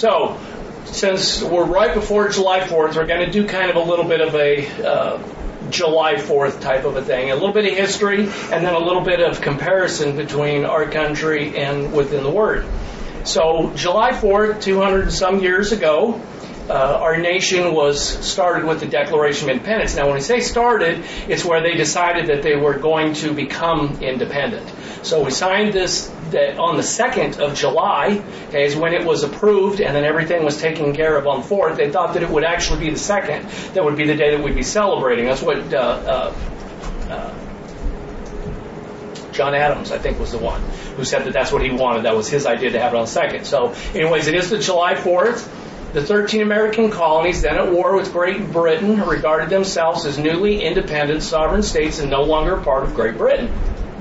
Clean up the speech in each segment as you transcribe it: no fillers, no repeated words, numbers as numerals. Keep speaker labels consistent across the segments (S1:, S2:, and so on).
S1: So, since we're right before July 4th, we're going to do kind of a little bit of a July 4th type of a thing. A little bit of history, and then a little bit of comparison between our country and within the Word. So, July 4th, 200 and some years ago, our nation was started with the Declaration of Independence. Now, when we say started, it's where they decided that they were going to become independent. So we signed this that on the 2nd of July, okay, is when it was approved, and then everything was taken care of on 4th. They thought that it would actually be the 2nd. That would be the day that we'd be celebrating. That's what John Adams, I think, was the one who said that that's what he wanted. That was his idea to have it on the 2nd. So anyways, it is the July 4th. The 13 American colonies, then at war with Great Britain, regarded themselves as newly independent sovereign states and no longer a part of Great Britain.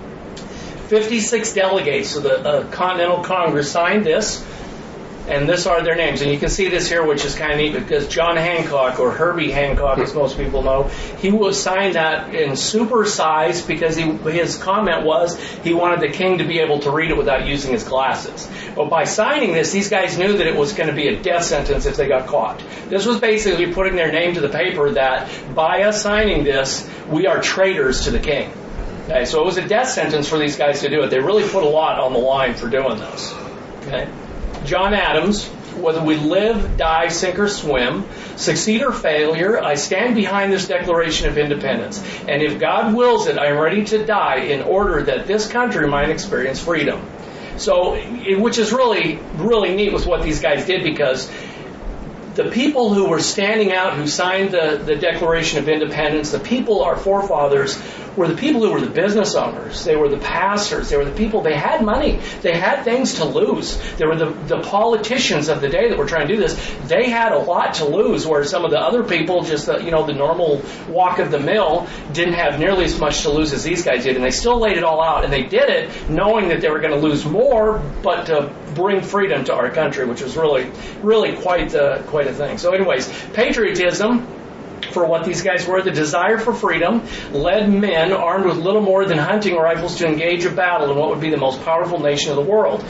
S1: 56 delegates of the Continental Congress signed this, and this are their names. And you can see this here, which is kind of neat, because John Hancock, or Herbie Hancock, as most people know, he was signed that in super size because his comment was he wanted the king to be able to read it without using his glasses. But by signing this, these guys knew that it was going to be a death sentence if they got caught. This was basically putting their name to the paper that by us signing this, we are traitors to the king. Okay, so it was a death sentence for these guys to do it. They really put a lot on the line for doing this. Okay. John Adams, whether we live, die, sink, or swim, succeed or failure, I stand behind this Declaration of Independence. And if God wills it, I am ready to die in order that this country might experience freedom. So, which is really, really neat with what these guys did, because the people who were standing out, who signed the Declaration of Independence, the people, our forefathers, were the people who were the business owners. They were the pastors. They were the people. They had money. They had things to lose. They were the politicians of the day that were trying to do this. They had a lot to lose, where some of the other people, just the normal walk of the mill, didn't have nearly as much to lose as these guys did. And they still laid it all out. And they did it knowing that they were going to lose more, but to bring freedom to our country, which was really, really quite a thing. So anyways, patriotism, for what these guys were, the desire for freedom, led men armed with little more than hunting rifles to engage a battle in what would be the most powerful nation of the world.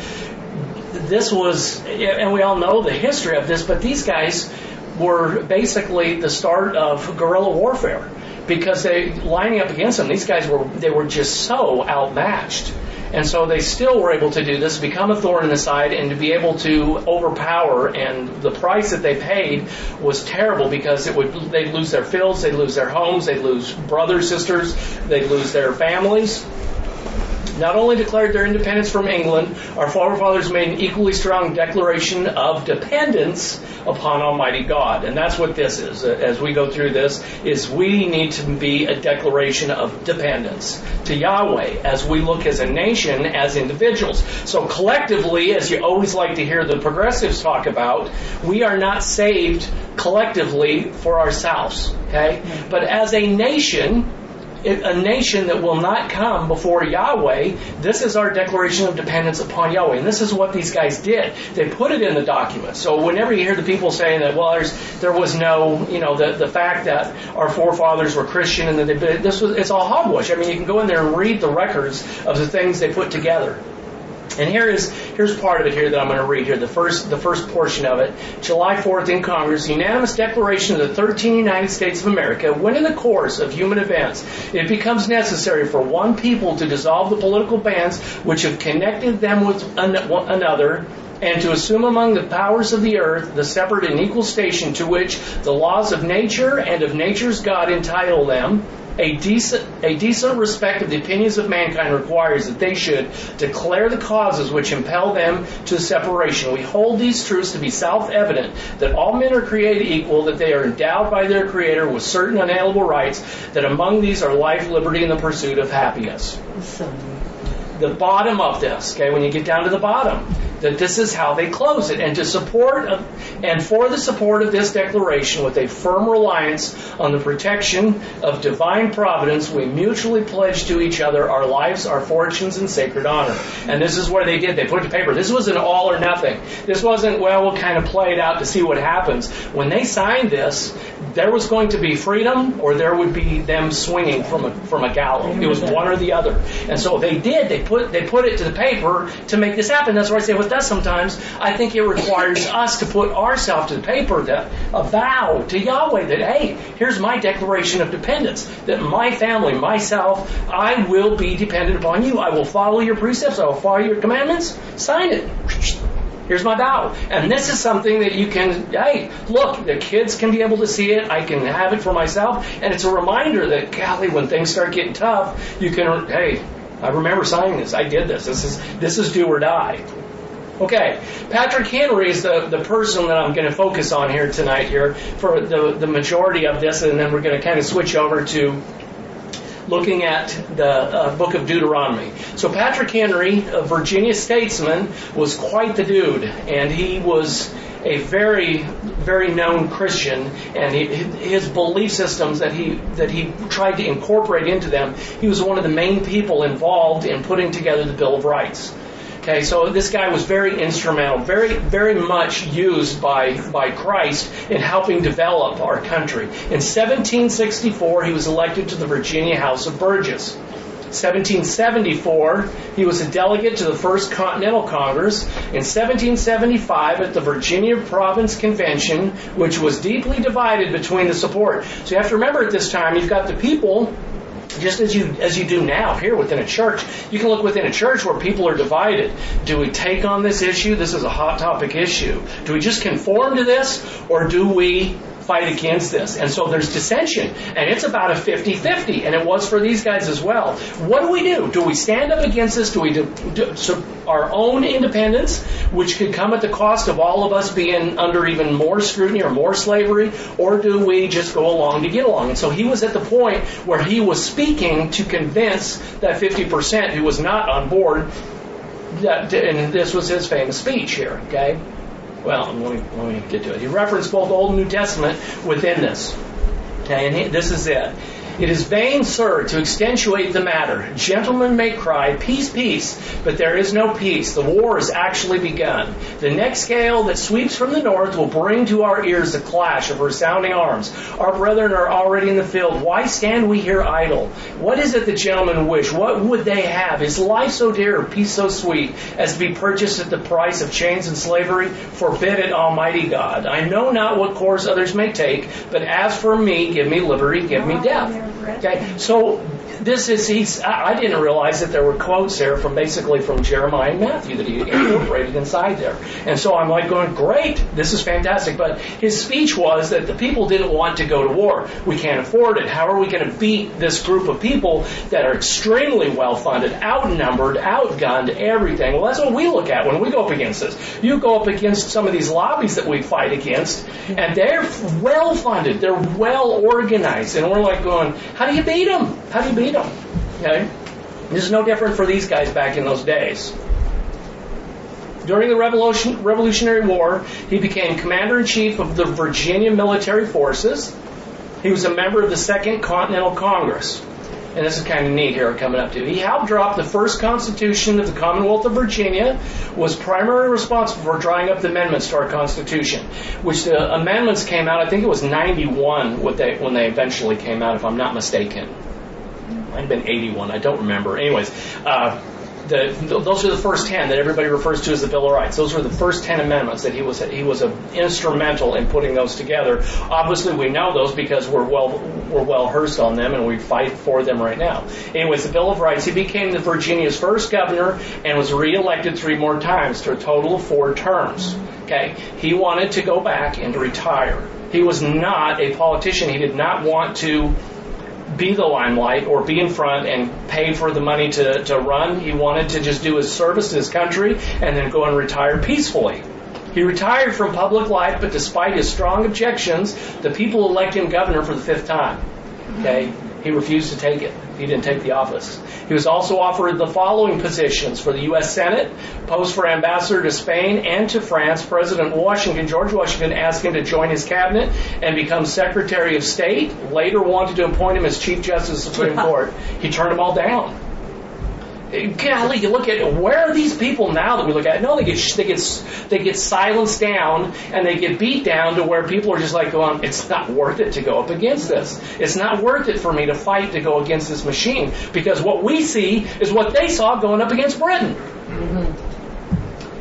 S1: This was, and we all know the history of this, but these guys were basically the start of guerrilla warfare, because lining up against them, these guys were just so outmatched. And so they still were able to do this, become a thorn in the side, and to be able to overpower. And the price that they paid was terrible, because they'd lose their fields, they'd lose their homes, they'd lose brothers, sisters, they'd lose their families. Not only declared their independence from England, our forefathers made an equally strong declaration of dependence upon Almighty God. And that's what this is. As we go through this, is we need to be a declaration of dependence to Yahweh as we look as a nation, as individuals. So collectively, as you always like to hear the progressives talk about, we are not saved collectively for ourselves. Okay? But as a nation that will not come before Yahweh, this is our declaration of dependence upon Yahweh. And this is what these guys did. They put it in the document. So whenever you hear the people saying that, well, there was no, the fact that our forefathers were Christian and that it's all hogwash. I mean, you can go in there and read the records of the things they put together. And here's part of it here that I'm going to read here, the first portion of it. July 4th in Congress, the unanimous declaration of the 13 United States of America, when in the course of human events it becomes necessary for one people to dissolve the political bands which have connected them with another, and to assume among the powers of the earth the separate and equal station to which the laws of nature and of nature's God entitle them, a decent respect of the opinions of mankind requires that they should declare the causes which impel them to separation. We hold these truths to be self-evident, that all men are created equal, that they are endowed by their Creator with certain unalienable rights, that among these are life, liberty, and the pursuit of happiness. The bottom of this, okay, when you get down to the bottom, that this is how they close it. And for the support of this declaration, with a firm reliance on the protection of divine providence, we mutually pledge to each other our lives, our fortunes, and sacred honor. And this is where they did. They put it to paper. This was an all or nothing. This wasn't, well, we'll kind of play it out to see what happens. When they signed this, there was going to be freedom, or there would be them swinging from a gallows. It was one or the other. And so they did. They put it to the paper to make this happen. That's why I say with with us sometimes, I think it requires us to put ourselves to the paper, a vow to Yahweh that, hey, here's my declaration of dependence, that my family, myself, I will be dependent upon you. I will follow your precepts. I will follow your commandments. Sign it. Here's my vow. And this is something that you can, hey, look, the kids can be able to see it. I can have it for myself. And it's a reminder that, golly, when things start getting tough, you can, hey, I remember signing this. I did this. This is do or die. Okay, Patrick Henry is the person that I'm going to focus on here tonight here for the majority of this. And then we're going to kind of switch over to looking at the book of Deuteronomy. So Patrick Henry, a Virginia statesman, was quite the dude, and he was a very, very known Christian, and his belief systems that he tried to incorporate into them, he was one of the main people involved in putting together the Bill of Rights. Okay, so this guy was very instrumental, very, very much used by Christ in helping develop our country. In 1764, he was elected to the Virginia House of Burgess. 1774, he was a delegate to the First Continental Congress. In 1775, at the Virginia Province Convention, which was deeply divided between the support. So you have to remember at this time, you've got the people, just as you do now here within a church. You can look within a church where people are divided. Do we take on this issue? This is a hot topic issue. Do we just conform to this, or do we fight against this? And so there's dissension, and it's about a 50-50, and it was for these guys as well. What do? Do we stand up against this? Do we do our own independence, which could come at the cost of all of us being under even more scrutiny or more slavery, or do we just go along to get along? And so he was at the point where he was speaking to convince that 50% who was not on board, and this was his famous speech here, okay? Well, let me get to it. He referenced both Old and New Testament within this. Okay, and this is it. It is vain, sir, to extenuate the matter. Gentlemen may cry, peace, peace, but there is no peace. The war has actually begun. The next gale that sweeps from the north will bring to our ears the clash of resounding arms. Our brethren are already in the field. Why stand we here idle? What is it the gentlemen wish? What would they have? Is life so dear, peace so sweet, as to be purchased at the price of chains and slavery? Forbid it, Almighty God. I know not what course others may take, but as for me, give me liberty, give me death. Okay, so this is, I didn't realize that there were quotes there from Jeremiah and Matthew that he incorporated inside there. And so I'm like going, great, this is fantastic. But his speech was that the people didn't want to go to war. We can't afford it. How are we going to beat this group of people that are extremely well-funded, outnumbered, outgunned, everything? Well, that's what we look at when we go up against this. You go up against some of these lobbies that we fight against, and they're well-funded, they're well-organized, and we're like going, how do you beat them? How do you beat them? Okay? This is no different for these guys back in those days. During the Revolutionary War, he became Commander-in-Chief of the Virginia Military Forces. He was a member of the Second Continental Congress. And this is kind of neat here coming up to. He helped drop the first Constitution of the Commonwealth of Virginia, was primarily responsible for drawing up the amendments to our Constitution, which the amendments came out, I think it was 91 when they eventually came out, if I'm not mistaken. Might have been 81, I don't remember. Anyways, those are the first 10 that everybody refers to as the Bill of Rights. Those were the first 10 amendments that he was instrumental in putting those together. Obviously, we know those because we're well versed on them and we fight for them right now. Anyways, the Bill of Rights. He became the Virginia's first governor and was reelected 3 more times to a total of 4 terms. Okay, he wanted to go back and retire. He was not a politician. He did not want to be the limelight or be in front and pay for the money to run. He wanted to just do his service to his country and then go and retire peacefully. He retired from public life, but despite his strong objections, the people elect him governor for the 5th time. Okay? He refused to take it. He didn't take the office. He was also offered the following positions for the U.S. Senate, post for ambassador to Spain and to France. President George Washington, asked him to join his cabinet and become Secretary of State. Later wanted to appoint him as Chief Justice of the Supreme Court. He turned them all down. Golly, you look at where are these people now that we look at? No, they get silenced down and they get beat down to where people are just like going, it's not worth it to go up against this. It's not worth it for me to fight to go against this machine because what we see is what they saw going up against Britain. Mm-hmm.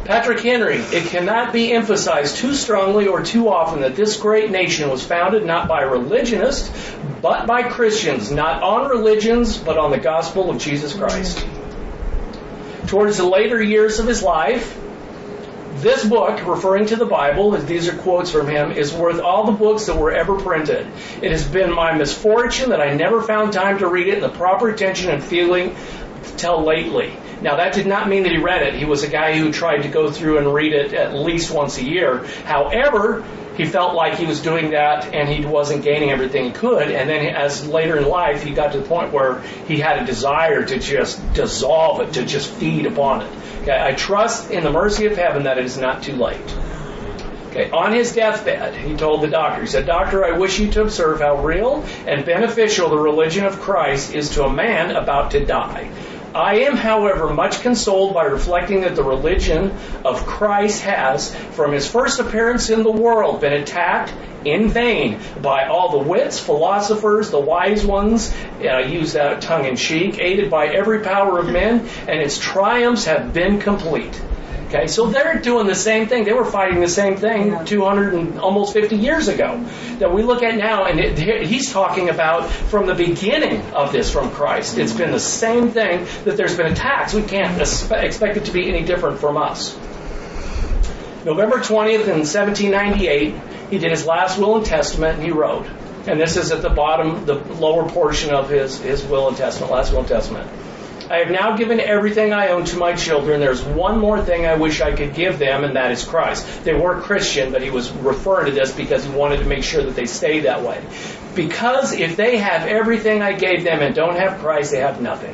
S1: Patrick Henry, it cannot be emphasized too strongly or too often that this great nation was founded not by religionists, but by Christians, not on religions, but on the gospel of Jesus Christ. Towards the later years of his life, this book, referring to the Bible, these are quotes from him, is worth all the books that were ever printed. It has been my misfortune that I never found time to read it in the proper attention and feeling till lately. Now, that did not mean that he read it. He was a guy who tried to go through and read it at least once a year. However, he felt like he was doing that and he wasn't gaining everything he could. And then as later in life, he got to the point where he had a desire to just dissolve it, to just feed upon it. Okay, I trust in the mercy of heaven that it is not too late. Okay, on his deathbed, he told the doctor, he said, "Doctor, I wish you to observe how real and beneficial the religion of Christ is to a man about to die. I am, however, much consoled by reflecting that the religion of Christ has, from his first appearance in the world, been attacked in vain by all the wits, philosophers, the wise ones, and I use that tongue-in-cheek, aided by every power of men, and its triumphs have been complete." Okay, so they're doing the same thing. They were fighting the same thing 200 and almost 50 years ago that we look at now, and he's talking about from the beginning of this from Christ. It's been the same thing that there's been attacks. We can't expect it to be any different from us. November 20th in 1798, he did his last will and testament, and he wrote, and this is at the bottom, the lower portion of his will and testament, last will and testament. "I have now given everything I own to my children. There's one more thing I wish I could give them, and that is Christ." They weren't Christian, but he was referring to this because he wanted to make sure that they stay that way. "Because if they have everything I gave them and don't have Christ, they have nothing.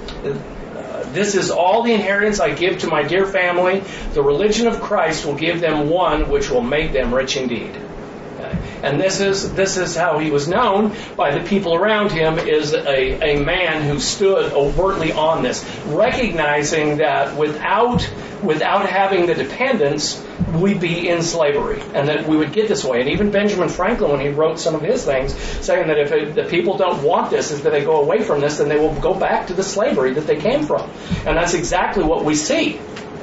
S1: This is all the inheritance I give to my dear family. The religion of Christ will give them one which will make them rich indeed." And this is how he was known by the people around him, is a man who stood overtly on this, recognizing that without having the dependence, we'd be in slavery, and that we would get this way. And even Benjamin Franklin, when he wrote some of his things, saying that if the people don't want this, is that they go away from this, then they will go back to the slavery that they came from. And that's exactly what we see.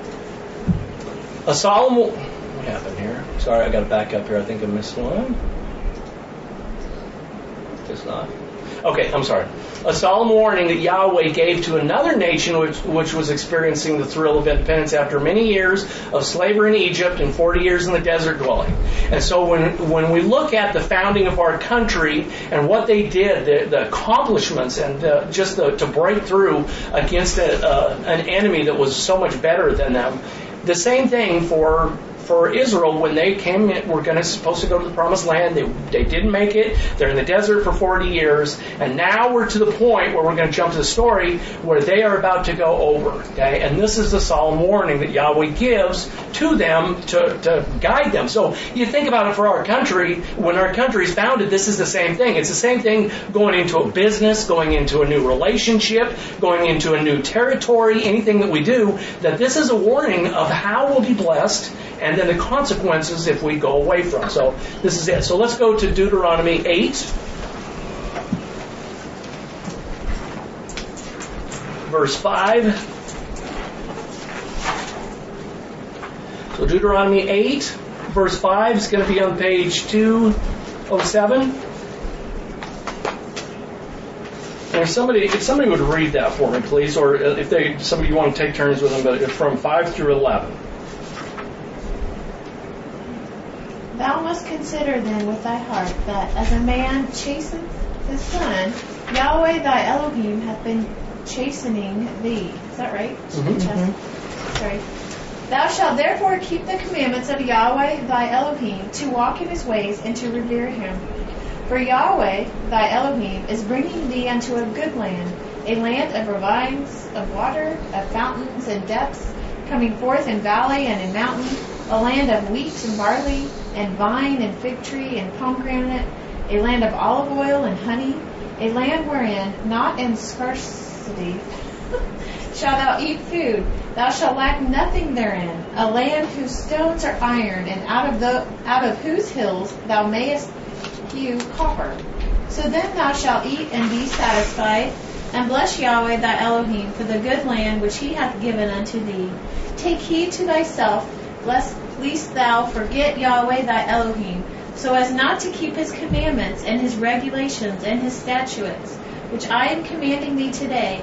S1: A solemn... What happened here? Sorry, I got to back up here. I think I missed one. It's not. Okay, I'm sorry. A solemn warning that Yahweh gave to another nation which was experiencing the thrill of independence after many years of slavery in Egypt and 40 years in the desert dwelling. And so when we look at the founding of our country and what they did, the accomplishments and to break through against an enemy that was so much better than them, the same thing for Israel when they came in, were supposed to go to the promised land. They didn't make it. They're in the desert for 40 years. And now we're to the point where we're going to jump to the story where they are about to go over. Okay? And this is the solemn warning that Yahweh gives to them to guide them. So you think about it for our country. When our country is founded, this is the same thing. It's the same thing going into a business, going into a new relationship, going into a new territory, anything that we do, that this is a warning of how we'll be blessed and then the consequences if we go away from. So this is it. So let's go to Deuteronomy 8. Verse 5. So Deuteronomy 8, verse 5 is going to be on page 207. And if somebody would read that for me, please, or if somebody you want to take turns with them, but it's from 5 through 11.
S2: Thou must consider then with thy heart that as a man chasteneth his son, Yahweh thy Elohim hath been chastening thee. Is that right?
S1: Mm-hmm.
S2: Sorry. Thou shalt therefore keep the commandments of Yahweh thy Elohim, to walk in his ways and to revere him. For Yahweh thy Elohim is bringing thee unto a good land, a land of ravines, of water, of fountains and depths, coming forth in valley and in mountain, a land of wheat and barley, and vine and fig tree and pomegranate, a land of olive oil and honey, a land wherein not in scarcity shalt thou eat food, thou shalt lack nothing therein, a land whose stones are iron, and out of whose hills thou mayest hew copper. So then thou shalt eat and be satisfied, and bless Yahweh thy Elohim for the good land which he hath given unto thee. Take heed to thyself, lest thou forget Yahweh thy Elohim, so as not to keep his commandments and his regulations and his statutes, which I am commanding thee today.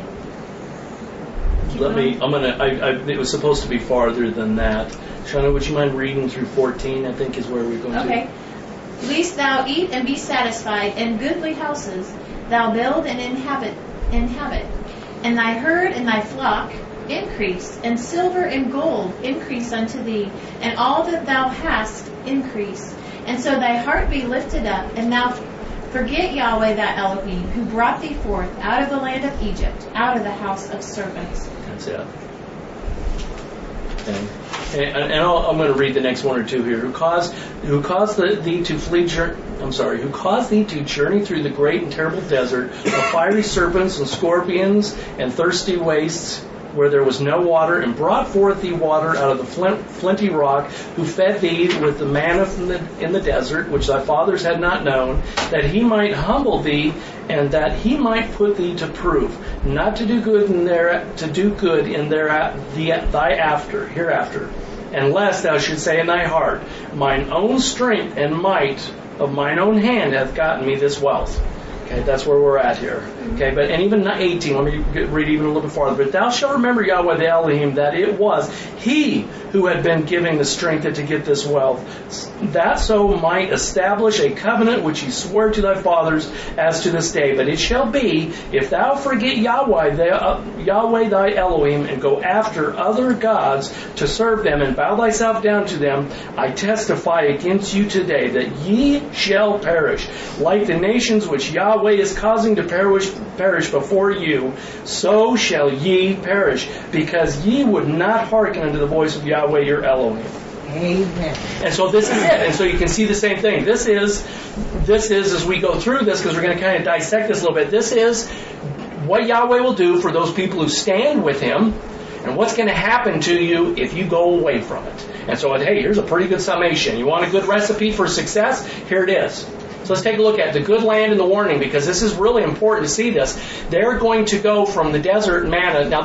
S1: It was supposed to be farther than that. Shauna, would you mind reading through 14, I think is where we're going to.
S2: Okay. Lest thou eat and be satisfied, in goodly houses thou build and inhabit, and thy herd and thy flock increase, and silver and gold increase unto thee, and all that thou hast increase. And so thy heart be lifted up, and thou forget Yahweh thy Elohim, who brought thee forth out of the land of Egypt, out of the house of servants.
S1: That's it. Okay. And I'm going to read the next one or two here. Who caused thee to journey through the great and terrible desert of fiery serpents and scorpions and thirsty wastes, where there was no water, and brought forth thee water out of the flinty rock, who fed thee with the manna in the desert, which thy fathers had not known, that he might humble thee, and that he might put thee to proof, not to do good hereafter, unless thou shouldst say in thy heart, mine own strength and might of mine own hand hath gotten me this wealth. Okay, that's where we're at here. Okay, and even 18, let me read even a little bit farther. But thou shalt remember Yahweh the Elohim, that it was he who had been giving the strength to get this wealth, that so might establish a covenant which he swore to thy fathers as to this day. But it shall be, if thou forget Yahweh thy Elohim, and go after other gods to serve them, and bow thyself down to them, I testify against you today that ye shall perish, like the nations which Yahweh is causing to perish before you, so shall ye perish, because ye would not hearken unto the voice of Yahweh your Elohim.
S3: Amen.
S1: And so this is it. And so you can see the same thing. This is as we go through this, because we're going to kind of dissect this a little bit, this is what Yahweh will do for those people who stand with him, and what's going to happen to you if you go away from it. And so, hey, here's a pretty good summation. You want a good recipe for success? Here it is. So let's take a look at the good land and the warning, because this is really important to see this. They're going to go from the desert manna. Now,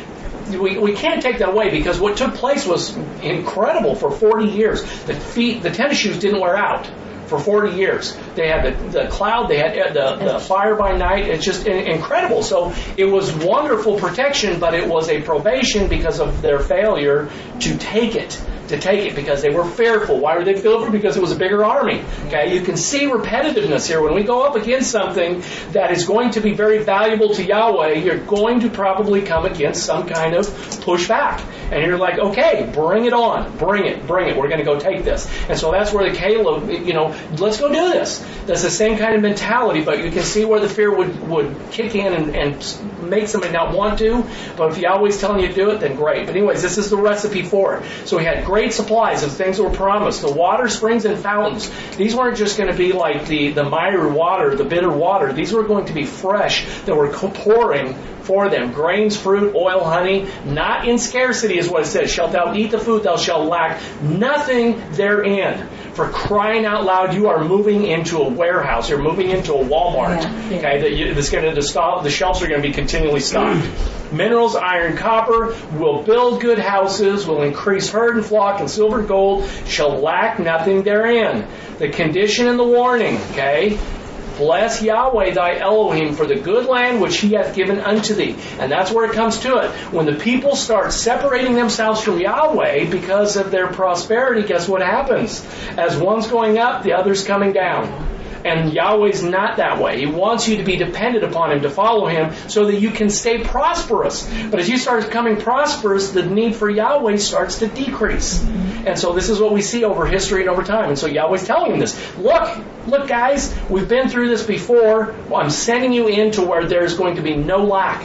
S1: we can't take that away, because what took place was incredible for 40 years. The tennis shoes didn't wear out for 40 years. They had the cloud, they had the fire by night. It's just incredible. So it was wonderful protection, but it was a probation because of their failure to take it. Because they were fearful. Why were they fearful? Because it was a bigger army. Okay, you can see repetitiveness here. When we go up against something that is going to be very valuable to Yahweh, you're going to probably come against some kind of pushback. And you're like, okay, bring it on. Bring it. We're going to go take this. And so that's where the Caleb, let's go do this. That's the same kind of mentality, but you can see where the fear would kick in and make somebody not want to. But if Yahweh's telling you to do it, then great. But anyways, this is the recipe for it. So we had great supplies of things that were promised. The water springs and fountains. These weren't just going to be like the miry water, the bitter water. These were going to be fresh that were pouring for them. Grains, fruit, oil, honey, not in scarcity is what it says. Shalt thou eat the food, thou shalt lack nothing therein. For crying out loud, you are moving into a warehouse. You're moving into a Walmart.
S3: Yeah.
S1: Okay, the shelves are going to be continually stocked. Minerals, iron, copper, will build good houses, will increase herd and flock, and silver and gold shall lack nothing therein. The condition and the warning, okay? Bless Yahweh thy Elohim for the good land which he hath given unto thee. And that's where it comes to it. When the people start separating themselves from Yahweh because of their prosperity, guess what happens? As one's going up, the other's coming down. And Yahweh's not that way. He wants you to be dependent upon him, to follow him, so that you can stay prosperous. But as you start becoming prosperous, the need for Yahweh starts to decrease. And so this is what we see over history and over time. And so Yahweh's telling him this. Look guys, we've been through this before. I'm sending you into where there's going to be no lack.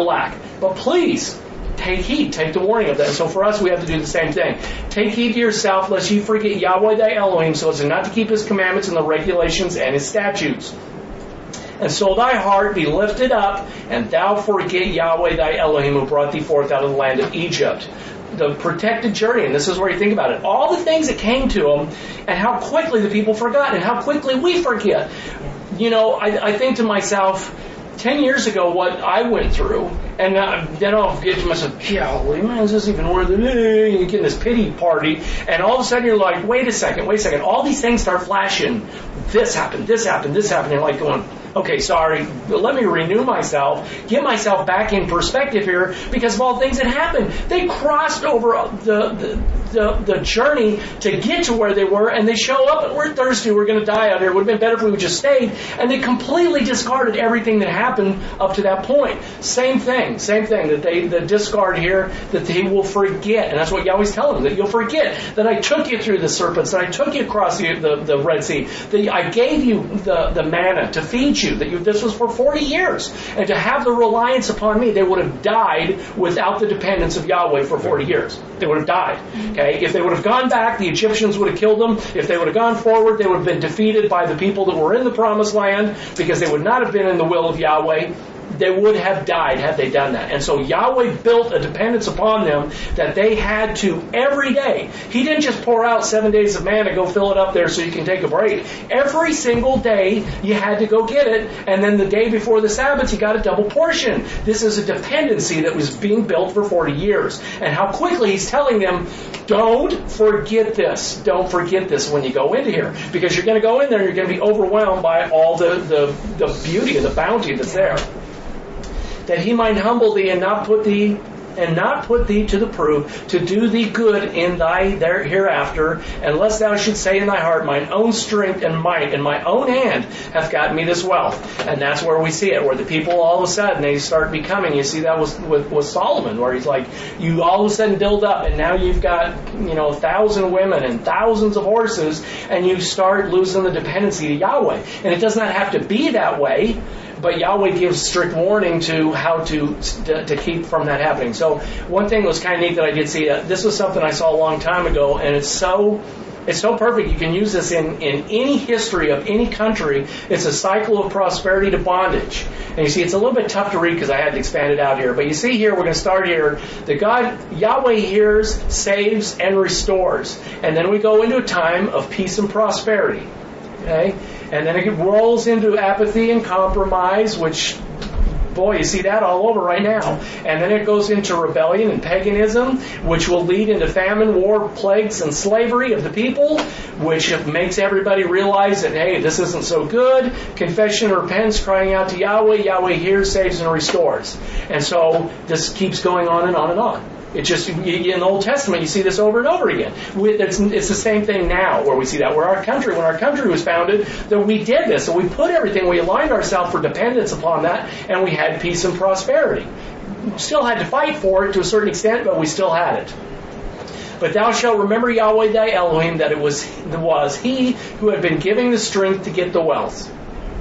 S1: But please, take heed, take the warning of that. And so for us, we have to do the same thing. Take heed to yourself, lest you forget Yahweh thy Elohim, so as not to keep his commandments and the regulations and his statutes. And so thy heart be lifted up, and thou forget Yahweh thy Elohim, who brought thee forth out of the land of Egypt. The protected journey, and this is where you think about it. All the things that came to them, and how quickly the people forgot, and how quickly we forget. I think to myself, 10 years ago what I went through, and then I'll get to myself, golly, man, is this even worth it? You get in this pity party, and all of a sudden you're like, wait a second. All these things start flashing. This happened. You're like going, okay, sorry, but let me renew myself, get myself back in perspective here, because of all things that happened. They crossed over the journey to get to where they were, and they show up and we're thirsty, we're going to die out here. It would have been better if we would just stayed. And they completely discarded everything that happened up to that point. Same thing that they discard here, that they will forget. And that's what Yahweh's telling them, that you'll forget that I took you through the serpents, that I took you across the Red Sea, that I gave you the manna to feed you, that this was for 40 years. And to have the reliance upon me, they would have died without the dependence of Yahweh for 40 years. They would have died. Okay? If they would have gone back, the Egyptians would have killed them. If they would have gone forward, they would have been defeated by the people that were in the promised land, because they would not have been in the will of Yahweh. They would have died had they done that. And so Yahweh built a dependence upon them that they had to every day. He didn't just pour out 7 days of manna, go fill it up there so you can take a break. Every single day you had to go get it, and then the day before the Sabbath you got a double portion. This is a dependency that was being built for 40 years. And how quickly he's telling them, don't forget this. Don't forget this when you go into here. Because you're going to go in there and you're going to be overwhelmed by all the beauty and the bounty that's there. That he might humble thee and not put thee to the proof, to do thee good in thy hereafter, unless thou should say in thy heart, mine own strength and might and my own hand hath gotten me this wealth. And that's where we see it, where the people all of a sudden they start becoming. You see that with Solomon, where he's like, you all of a sudden build up, and now you've got 1,000 women and thousands of horses, and you start losing the dependency to Yahweh. And it does not have to be that way. But Yahweh gives strict warning to how to keep from that happening. So one thing that was kind of neat that I did see, this was something I saw a long time ago, and it's so perfect. You can use this in any history of any country. It's a cycle of prosperity to bondage. And you see, it's a little bit tough to read because I had to expand it out here. But you see here, we're going to start here, that Yahweh hears, saves, and restores. And then we go into a time of peace and prosperity. Okay? And then it rolls into apathy and compromise, which, boy, you see that all over right now. And then it goes into rebellion and paganism, which will lead into famine, war, plagues, and slavery of the people, which makes everybody realize that, hey, this isn't so good. Confession and repentance, crying out to Yahweh. Yahweh hears, saves, and restores. And so this keeps going on and on and on. It's just, in the Old Testament, you see this over and over again. It's the same thing now where we see that. When our country was founded, that we did this. So we put everything, we aligned ourselves for dependence upon that, and we had peace and prosperity. Still had to fight for it to a certain extent, but we still had it. But thou shalt remember Yahweh thy Elohim, that it was he who had been giving the strength to get the wealth.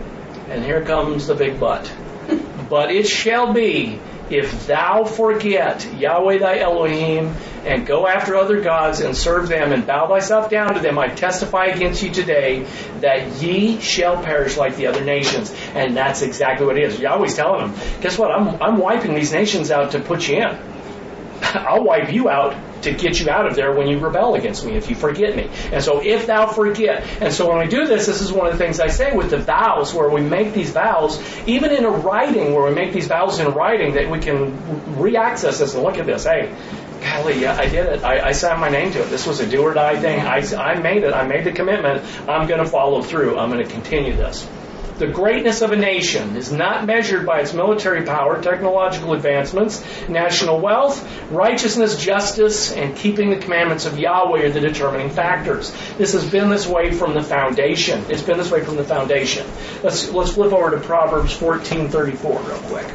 S1: And here comes the big but. But it shall be, if thou forget Yahweh thy Elohim, and go after other gods, and serve them, and bow thyself down to them, I testify against you today, that ye shall perish like the other nations. And that's exactly what it is. Yahweh's telling them, guess what? I'm wiping these nations out to put you in. I'll wipe you out to get you out of there when you rebel against me, if you forget me. And so if thou forget. And so when we do this is one of the things I say with the vows, where we make these vows, even in a writing, where we make these vows in writing, that we can re-access this and look at this. Hey, golly, yeah, I did it. I signed my name to it. This was a do or die thing. I made it. I made the commitment. I'm going to follow through. I'm going to continue this. The greatness of a nation is not measured by its military power, technological advancements, national wealth. Righteousness, justice, and keeping the commandments of Yahweh are the determining factors. This has been this way from the foundation. It's been this way from the foundation. Let's flip over to Proverbs 14:34 real quick.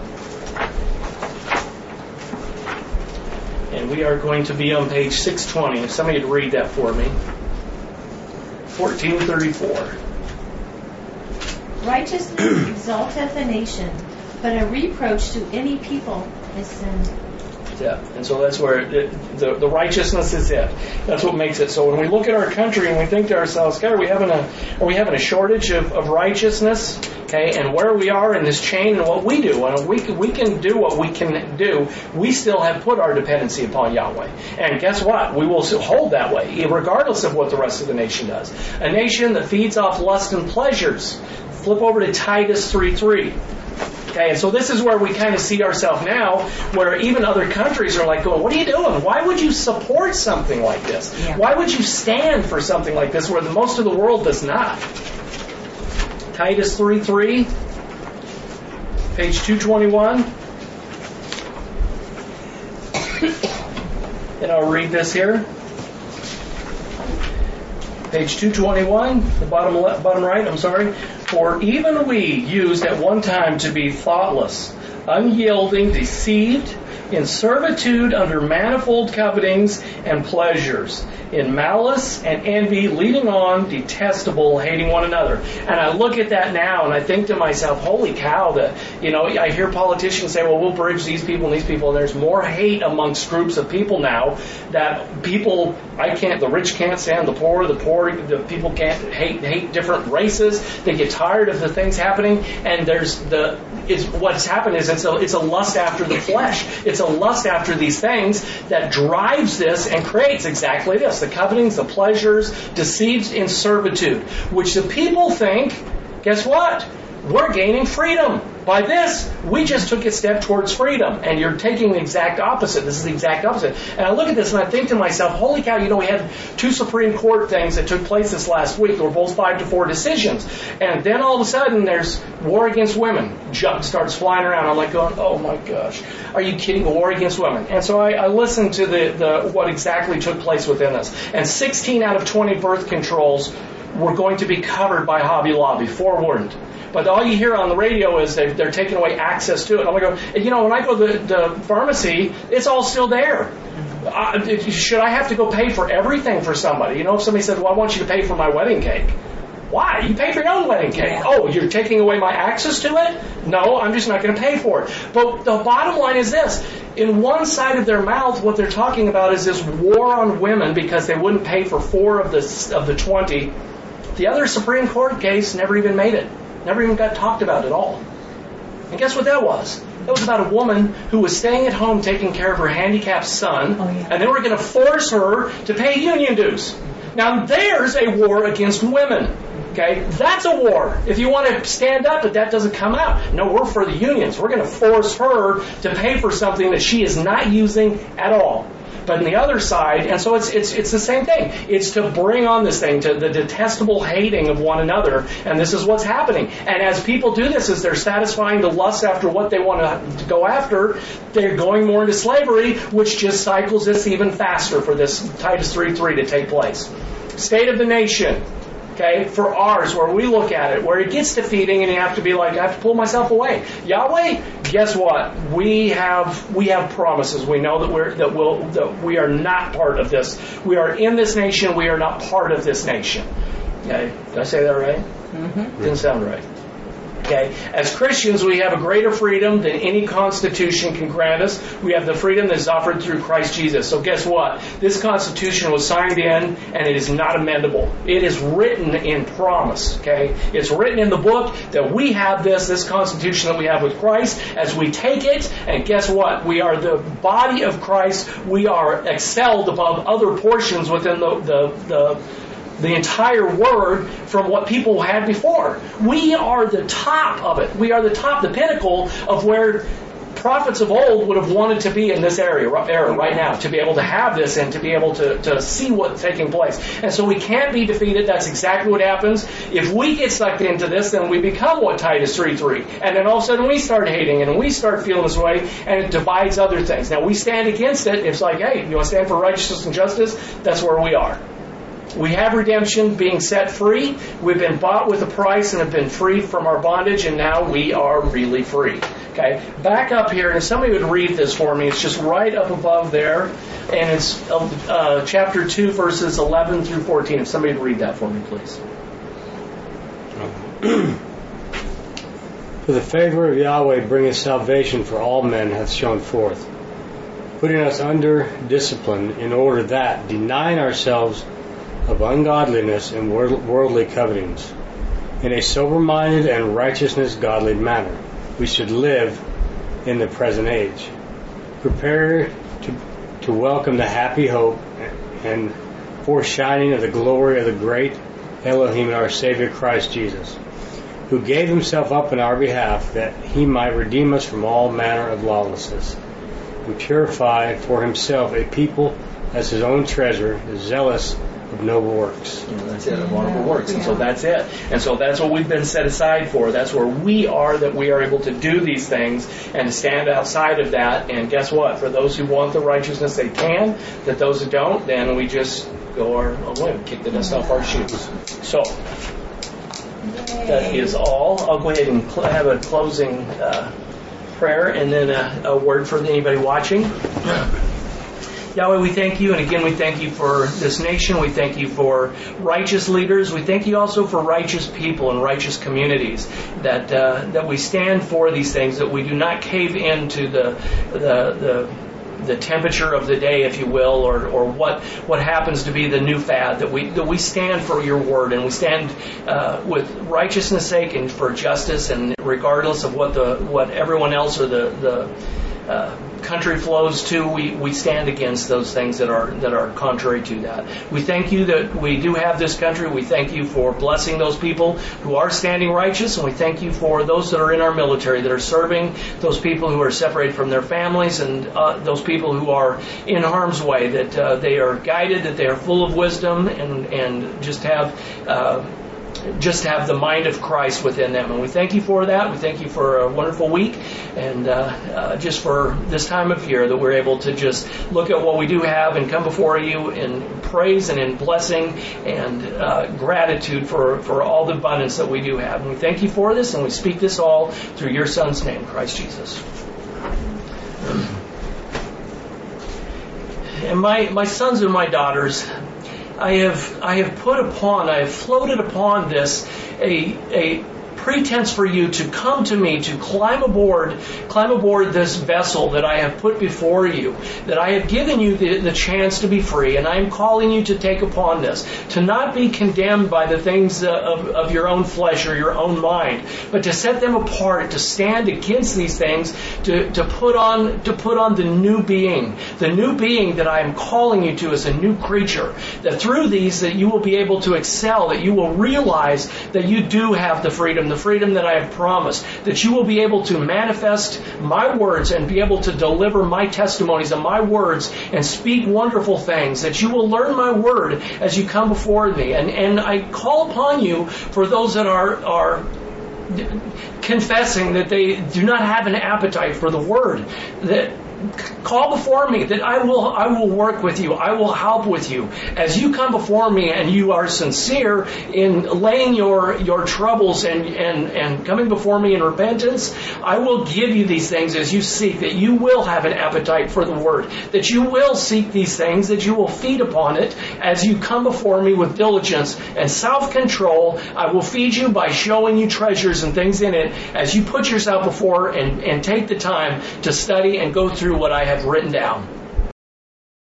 S1: And we are going to be on page 620. If somebody would read that for me. 14:34.
S2: Righteousness exalteth a nation, but a reproach to any people is sin.
S1: Yeah, and so that's where the righteousness is it. That's what makes it. So when we look at our country and we think to ourselves, God, are we having a shortage of righteousness? Okay, and where we are in this chain and what we do, and we can do what we can do. We still have put our dependency upon Yahweh, and guess what? We will hold that way, regardless of what the rest of the nation does. A nation that feeds off lust and pleasures. Flip over to Titus 3:3. Okay, and so this is where we kind of see ourselves now, where even other countries are like going, what are you doing? Why would you support something like this?
S3: Yeah.
S1: Why would you stand for something like this where most of the world does not? Titus 3:3, page 221. And I'll read this here. Page 221, the bottom right, I'm sorry. For even we used at one time to be thoughtless, unyielding, deceived, in servitude under manifold covetings and pleasures, in malice and envy, leading on, detestable, hating one another. And I look at that now and I think to myself, holy cow, that, I hear politicians say, well, we'll bridge these people and these people. And there's more hate amongst groups of people now that people, the rich can't stand the poor people can't hate different races. They get tired of the things happening. And what's happened is it's a lust after the flesh. It's a lust after these things that drives this and creates exactly this. The covetings, the pleasures, deceived in servitude, which the people think, guess what? We're gaining freedom. By this, we just took a step towards freedom. And you're taking the exact opposite. This is the exact opposite. And I look at this and I think to myself, holy cow, we had 2 Supreme Court things that took place this last week. They were both 5-4 decisions. And then all of a sudden, there's war against women. Junk starts flying around. I'm like going, oh my gosh, are you kidding? A war against women. And so I listened to the what exactly took place within this. And 16 out of 20 birth controls were going to be covered by Hobby Lobby, forewarned. But all you hear on the radio is they're taking away access to it. I'm going to go, when I go to the pharmacy, it's all still there. Should I have to go pay for everything for somebody? If somebody says, well, I want you to pay for my wedding cake. Why? You pay for your own wedding cake.
S3: Yeah.
S1: Oh, you're taking away my access to it? No, I'm just not going to pay for it. But the bottom line is this. In one side of their mouth, what they're talking about is this war on women because they wouldn't pay for 4 of the 20. The other Supreme Court case never even made it. Never even got talked about at all. And guess what that was? That was about a woman who was staying at home taking care of her handicapped son, and they were going to force her to pay union dues. Now, there's a war against women. Okay? That's a war. If you want to stand up, but that doesn't come out. No, we're for the unions. We're going to force her to pay for something that she is not using at all. But on the other side, and so it's the same thing. It's to bring on this thing, to the detestable hating of one another, and this is what's happening. And as people do this, as they're satisfying the lust after what they want to go after, they're going more into slavery, which just cycles this even faster for this Titus 3:3 to take place. State of the nation. Okay, for ours, where we look at it, where it gets defeating, and you have to be like, I have to pull myself away. Yahweh, guess what? We have promises. We know that we are not part of this. We are in this nation. We are not part of this nation. Okay, did I say that right? Mm-hmm. Didn't sound right. Okay, as Christians, we have a greater freedom than any constitution can grant us. We have the freedom that is offered through Christ Jesus. So guess what? This constitution was signed in, and it is not amendable. It is written in promise. Okay, it's written in the book that we have this constitution that we have with Christ. As we take it, and guess what? We are the body of Christ. We are excelled above other portions within the entire word from what people had before. We are the top of it. We are the top, the pinnacle of where prophets of old would have wanted to be in this era right now, to be able to have this and to be able to see what's taking place. And so we can't be defeated. That's exactly what happens. If we get sucked into this, then we become what Titus 3:3. And then all of a sudden we start hating and we start feeling this way, and it divides other things. Now we stand against it. It's like, hey, you want to stand for righteousness and justice? That's where we are. We have redemption, being set free. We've been bought with a price and have been freed from our bondage, and now we are really free. Okay, back up here, and if somebody would read this for me, it's just right up above there, and it's chapter 2, verses 11 through 14. If somebody would read that for me, please.
S4: For the favor of Yahweh bringeth salvation for all men hath shone forth, putting us under discipline, in order that, denying ourselves of ungodliness and worldly covetings, in a sober-minded and righteousness godly manner, we should live in the present age, prepared to welcome the happy hope and foreshining of the glory of the great Elohim and our Savior Christ Jesus, who gave himself up in our behalf, that he might redeem us from all manner of lawlessness, and purify for himself a people as his own treasure, zealous of noble works.
S1: That's it, of honorable works. And so that's it. And so that's what we've been set aside for. That's where we are, that we are able to do these things and stand outside of that. And guess what? For those who want the righteousness, they can. That those who don't, then we just go our own way, kick the dust off our shoes. So that is all. I'll go ahead and have a closing prayer and then a word for anybody watching. Yahweh, we thank you, and again we thank you for this nation. We thank you for righteous leaders. We thank you also for righteous people and righteous communities, that we stand for these things, that we do not cave into the temperature of the day, if you will, or what happens to be the new fad, that we stand for your word, and we stand with righteousness' sake and for justice, and regardless of what everyone else or the country flows to, we stand against those things that are contrary to that. We thank you that we do have this country. We thank you for blessing those people who are standing righteous, and we thank you for those that are in our military that are serving, those people who are separated from their families, and those people who are in harm's way, that they are guided, that they are full of wisdom, and just have the mind of Christ within them. And we thank you for that. We thank you for a wonderful week, and just for this time of year, that we're able to just look at what we do have and come before you in praise and in blessing and gratitude for all the abundance that we do have. And we thank you for this, and we speak this all through your Son's name, Christ Jesus. And my sons and my daughters, I have floated upon this a pretense for you to come to me, to climb aboard this vessel that I have put before you, that I have given you the chance to be free, and I am calling you to take upon this, to not be condemned by the things of your own flesh or your own mind, but to set them apart, to stand against these things, to put on the new being that I am calling you to as a new creature, that through these that you will be able to excel, that you will realize that you do have the freedom that I have promised, that you will be able to manifest my words and be able to deliver my testimonies and my words and speak wonderful things, that you will learn my word as you come before me. And I call upon you for those that are confessing that they do not have an appetite for the word, that call before me, that I will work with you. I will help with you. As you come before me and you are sincere in laying your troubles and coming before me in repentance, I will give you these things as you seek, that you will have an appetite for the word, that you will seek these things, that you will feed upon it as you come before me with diligence and self-control. I will feed you by showing you treasures and things in it as you put yourself before and take the time to study and go through what I have written down.